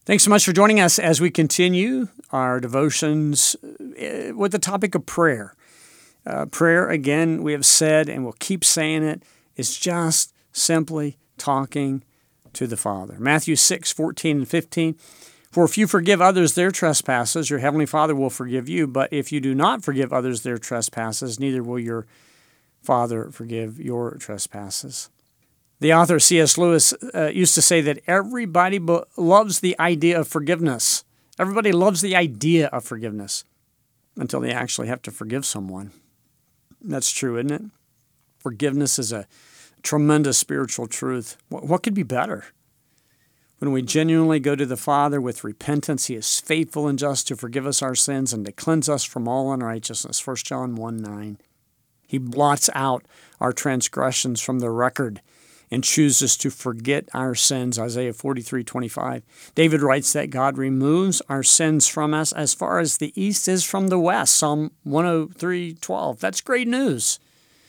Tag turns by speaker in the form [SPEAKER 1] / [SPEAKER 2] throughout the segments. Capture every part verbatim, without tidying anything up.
[SPEAKER 1] Thanks so much for joining us as we continue our devotions with the topic of prayer. Uh, prayer, again, we have said, and we'll keep saying it, is just simply talking to the Father. Matthew six, fourteen and fifteen. For if you forgive others their trespasses, your heavenly Father will forgive you. But if you do not forgive others their trespasses, neither will your Father forgive your trespasses. The author C S Lewis uh, used to say that everybody bo- loves the idea of forgiveness. Everybody loves the idea of forgiveness until they actually have to forgive someone. That's true, isn't it? Forgiveness is a tremendous spiritual truth. What, what could be better? When we genuinely go to the Father with repentance, He is faithful and just to forgive us our sins and to cleanse us from all unrighteousness. First John one nine. He blots out our transgressions from the record and chooses to forget our sins, Isaiah forty-three twenty-five. David writes that God removes our sins from us as far as the east is from the west, Psalm one oh three twelve. That's great news.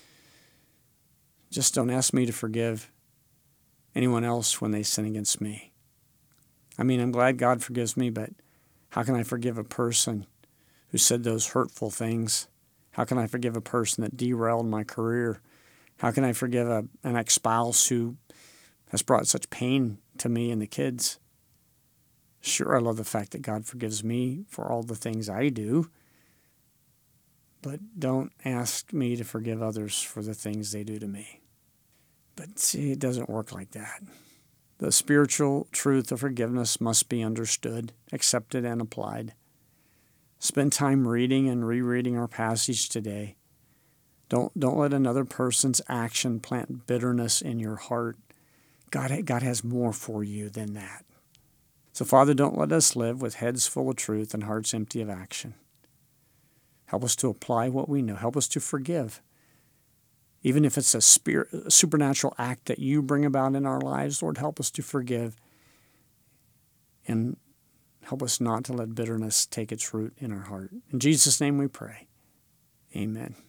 [SPEAKER 1] Just don't ask me to forgive anyone else when they sin against me. I mean, I'm glad God forgives me, but how can I forgive a person who said those hurtful things? How can I forgive a person that derailed my career? How can I forgive a, an ex-spouse who has brought such pain to me and the kids? Sure, I love the fact that God forgives me for all the things I do, but don't ask me to forgive others for the things they do to me. But see, it doesn't work like that. The spiritual truth of forgiveness must be understood, accepted, and applied. Spend time reading and rereading our passage today. Don't, don't let another person's action plant bitterness in your heart. God, God has more for you than that. So, Father, don't let us live with heads full of truth and hearts empty of action. Help us to apply what we know. Help us to forgive. Even if it's a, spirit, a supernatural act that you bring about in our lives, Lord, help us to forgive. And help us not to let bitterness take its root in our heart. In Jesus' name we pray. Amen.